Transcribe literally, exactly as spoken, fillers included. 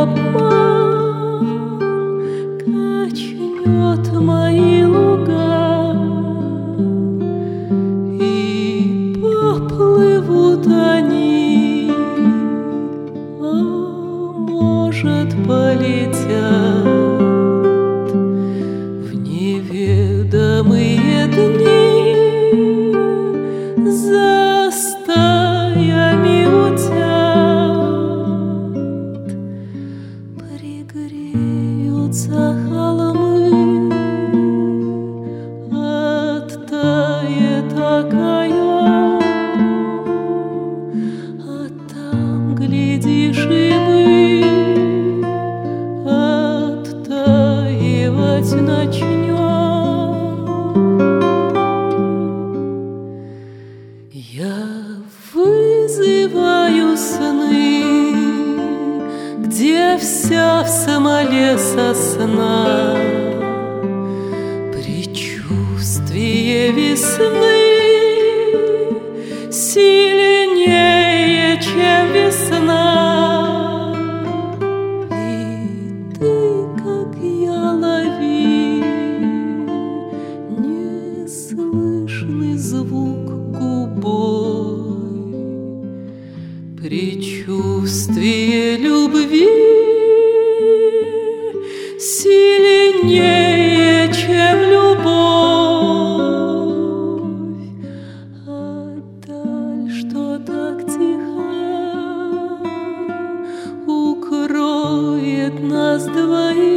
обман качнет мои луга, и поплывут они, а может, полетят в неведомые дни. За стаями утят пригреются холмы, оттает окаянный, а там, глядишь, и мы оттаивать начнем. Я вызываю сны, где вся в смоле сосна, предчувствие весны сильнее, чем весна. И ты, как я, лови неслышный звук губой, предчувствие любви сильнее, чем любовь. А даль, что так тихо, укроет нас двоих.